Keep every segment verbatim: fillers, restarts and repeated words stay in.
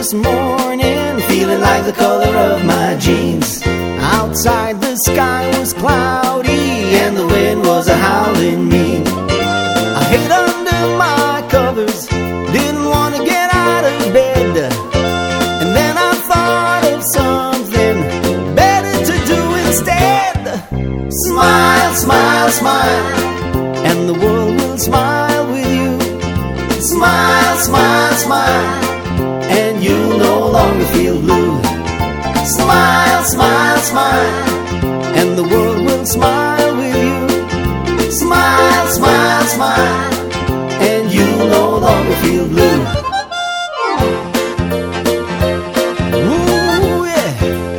this morning, feeling like the color of my jeans. Outside the sky was cloudy and the wind was a howling mean. I hid under my covers, didn't want to get out of bed. And then I thought of something better to do instead. Smile, smile, smile, and the world will smile with you. Smile, smile, smile, and you'll no longer feel blue. Smile, smile, smile, and the world will smile with you. Smile, smile, smile, and you'll no longer feel blue. Ooh, yeah.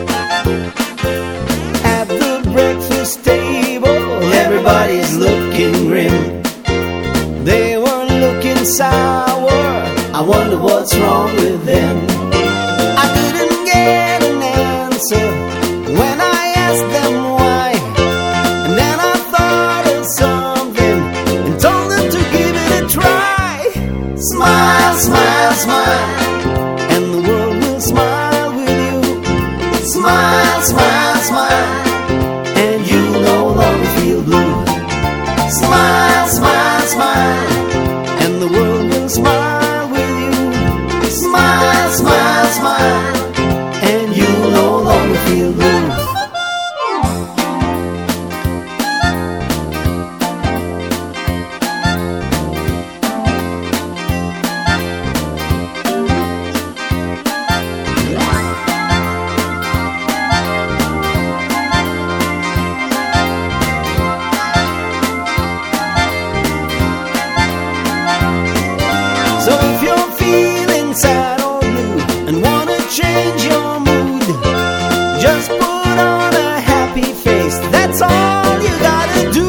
At the breakfast table, everybody's looking grim. They were looking sour, I wonder what's wrong with them. I didn't get an answer when I asked them why. And then I thought of something and told them to give it a try. Smile, smile, smile, and the world will smile with you. Smile, smile, smile, and you'll no longer feel blue. Smile, smile, smile, and the world will smile with you. Smile, smile, smile, and you'll no longer feel blue. So if you're feeling sad or blue and wanna change your mood, just put on a happy face, that's all you gotta do.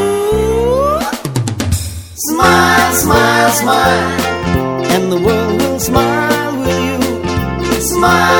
Smile, smile, smile, and the world will smile with you. Smile.